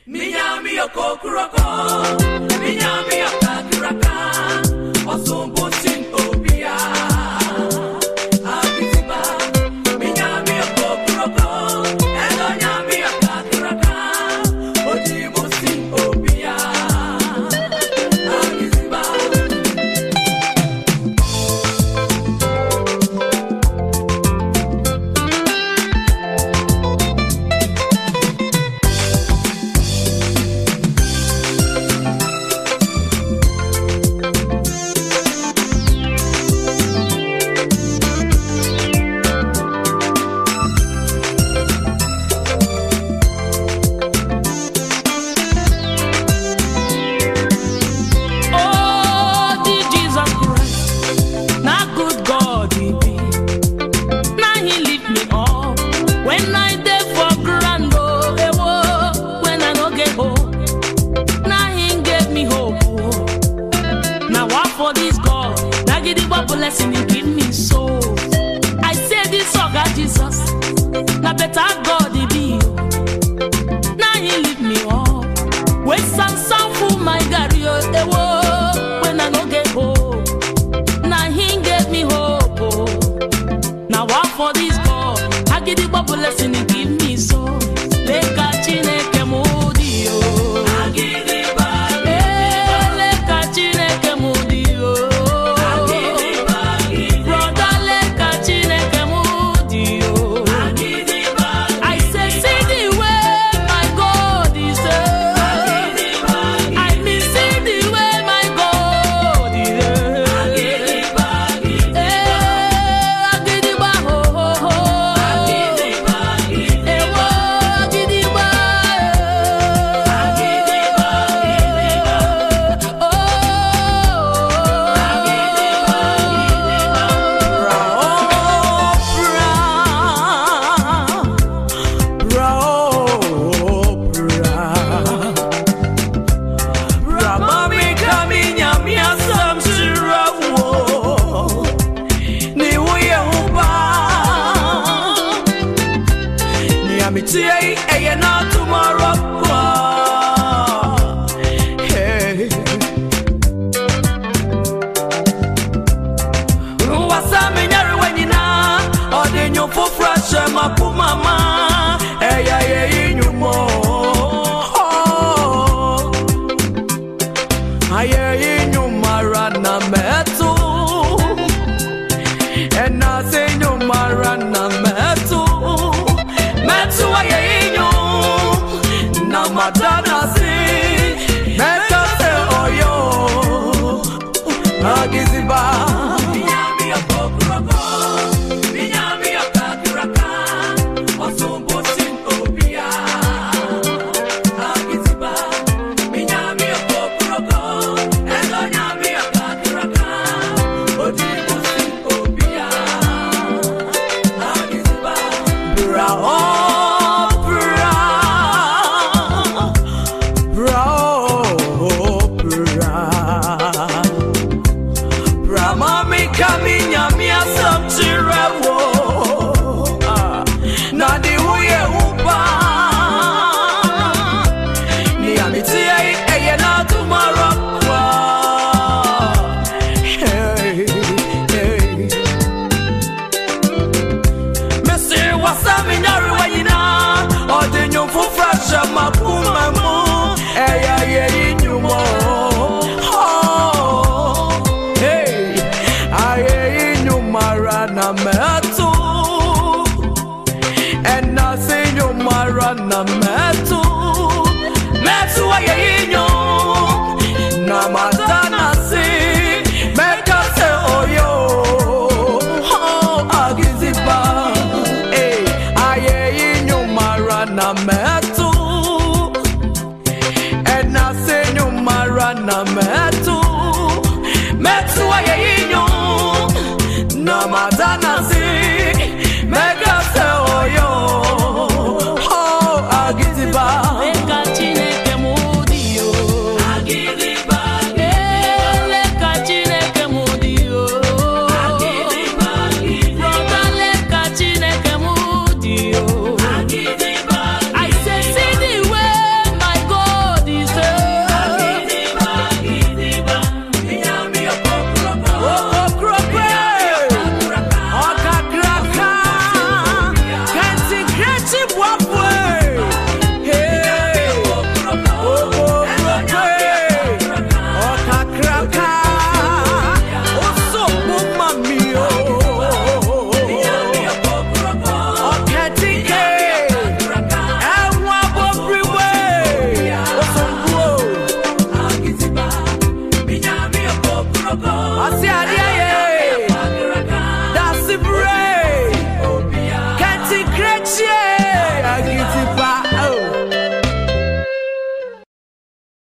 Minyami yokokuroko, minyami yokakiraka, osumbu sintobia. Abiziba, minyami yokokuroko, elonyami yokakiraka, ojibu sintobia. Abiziba. Blessing he give me so. I say this God Jesus, now better God he be. Now he lift me up. When some for my God, when I no get hope. Now he gave me hope. Now walk for this God. I give the blessing he give me so. Make a chineke mudi yo. I give it back. Make a chineke mudi yo. Today, and not tomorrow. Hey, what's up, Minari, when you know, or then you're for fresh, my poor mama. Hey, you more. I hear you, Marana Metu, and I say, you, Marana Metu. Metu ayenyo na madana si meta se oyo agiziba minyami yokokuroko minyami yokakiraka osumbu sintobia agiziba minyami yokokuroko elonyami yokakiraka ojibu sintobia agiziba bravo. And I say you marana metu metu ayenyo na madana si meka se oyo agiziba ayenyo marana metu and I say you marana metu metu ayenyo na madana si meka se oyo agiziba Meka chineke mudi yo. Agiziba. Meka chineke mudi yo. Agiziba. Brother leka chineke mudi yo. Agiziba. I say see the way my God. Asia